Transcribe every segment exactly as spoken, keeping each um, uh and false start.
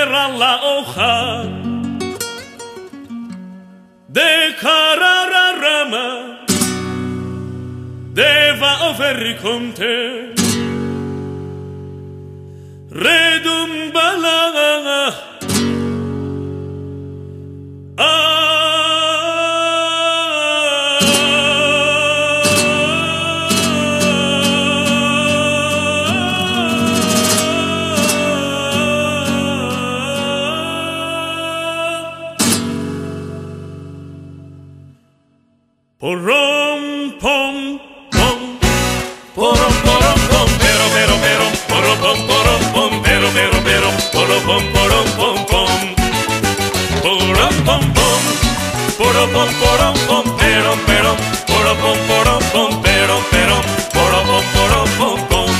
tierra la hoja, dejará la rama, deva overriconte, redumba la Porom pom pom, porom porom pom, pero pero pero, porom pom porom pom, pero pero pero, porom pom porom pom pom, porom pom pom, porom pom porom pom, pero pero, porom pom porom pom, pero pero, porom pom porom pom pom.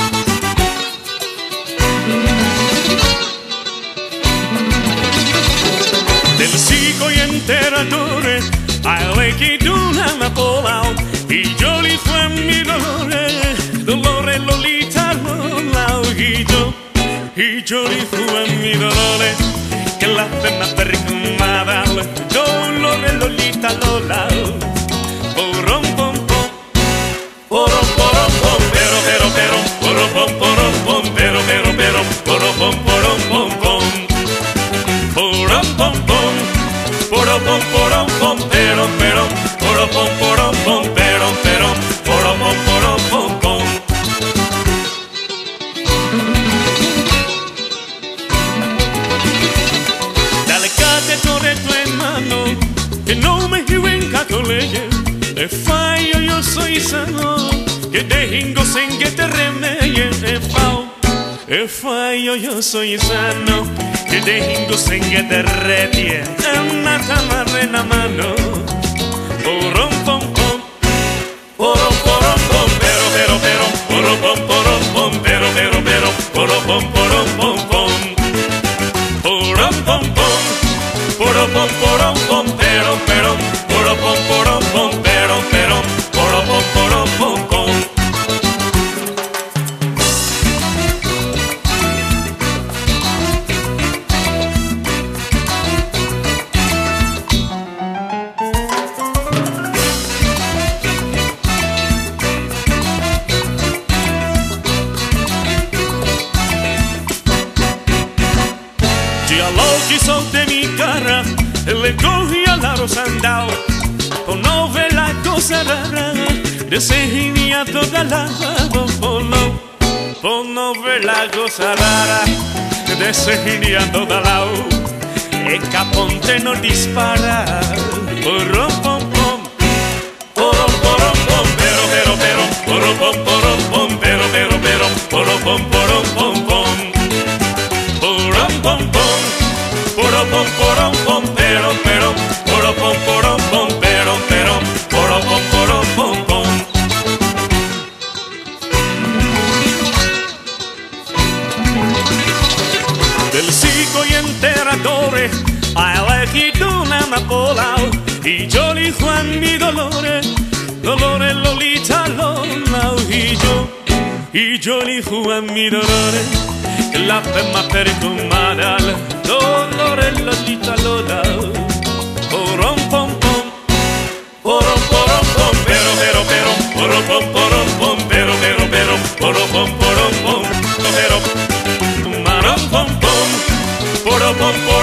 Del sigo y enteradore alle che d'una amapola e io li fue mi dolore dolore lolita lola e io e io li fue mi dolore che la pena pericumada dolore lolita lola porom pom pom porom porom pom pero pero pero porom pom porom pom pero pero pero porom pom porom pom pom porom pom pom porom pom porom pom pero pero porom pom porom pom pero pero porom pom porom pom pom. Dalle case torre tu en mano che non me venga con lei e fai io io soy sano che dehingo sen che te remedie e fao e fai io io soy sano che dehingo sen che te remedie e una tamarra en la mano porom pom pom porom porom pom pero pero pero porom pom porom pom pero pero pero porom pom porom pom pom porom pom pom porom pom porom pom pero pero porom pom porom pom pero pero porom pom porom pom pom. Oggi so de mi cara le cogí a la rosandao por no ver la cosa rara de ser genia toda la por no por no ver la cosa rara de ser genia toda la el caponte no dispara porom pom pom porom porom pom pero pero pero porom pom porom pom pero pero pero porom pom porom pom pom porom pom pom porom pom porom pom pero pero porom pom porom pom pero pero porom pom porom pom pom. Del sigo y enteradore a elegido una amapola y yo li Juan mi dolore dolore lolita lola y yo y yo li Juan mi dolore la pena pericumada dolore lolita lola porom pom pom porom porom pom pero pero pero porom pom porom pom pero pero pero porom pom porom pom pero marom pom pom porom pom